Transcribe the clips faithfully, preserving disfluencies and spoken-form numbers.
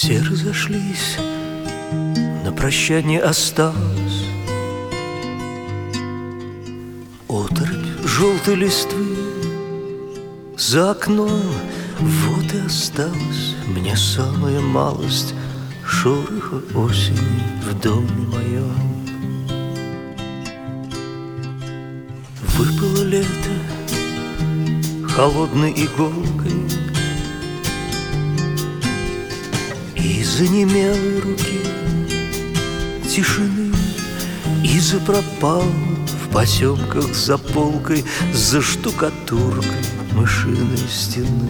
Все разошлись, на прощание осталось оторопь желтой листвы за окном. Вот и осталась мне самая малость шороха осени в доме моем. Выпало лето холодной иголкой, и занемелой руки тишины, и запропал в потемках за полкой, за штукатуркой мышиной стены.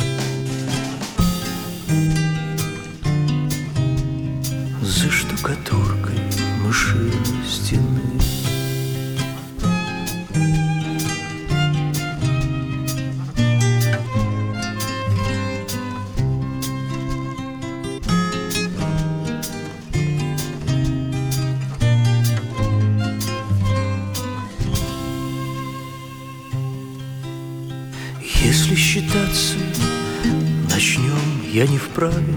За штукатуркой мышиной стены. Если считаться начнем, я не вправе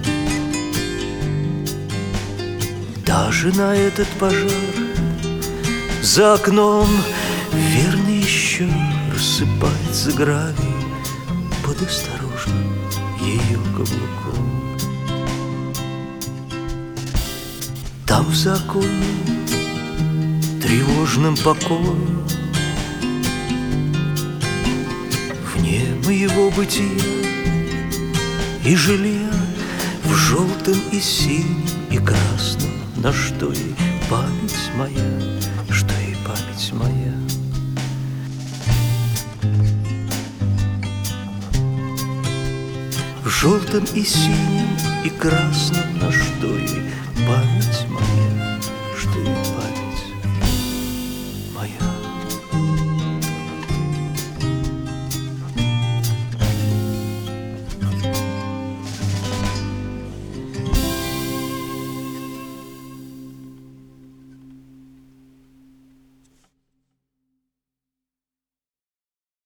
даже на этот пожар. За окном верно еще рассыпается гравий под осторожным ее каблуком. Там в законе тревожным покоем вне моего бытия и жилья в желтом и синем и красном, на что ей память моя, что ей память моя. В желтом и синем и красном, на что ей